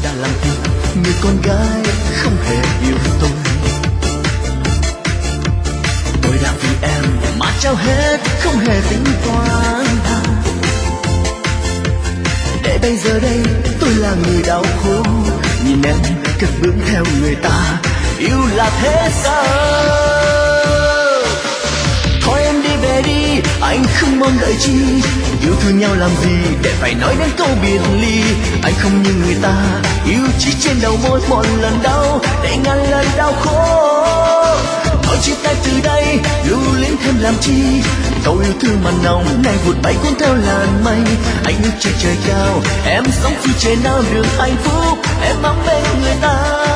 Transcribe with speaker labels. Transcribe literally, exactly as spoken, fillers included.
Speaker 1: đã làm thinh người con gái không hề yêu tôi. Tôi đã vì em mà trao hết không hề tính toán, để bây giờ đây tôi là người đau khổ nhìn em cất bước theo người ta. Yêu là thế sao? Thôi em đi về đi, anh không mong đợi chi. Yêu thương nhau làm gì để phải nói đến câu biệt ly. Anh không như người ta yêu chỉ trên đầu môi một lần đau để ngàn lần đau khổ. Thôi chia tay từ đây, lưu luyến thêm làm chi. Câu yêu thương mà nồng nay vụt bay cuốn theo làn mây. Anh ước trên trời cao, em sống phi trời nào được hạnh phúc. Em mang bên người ta.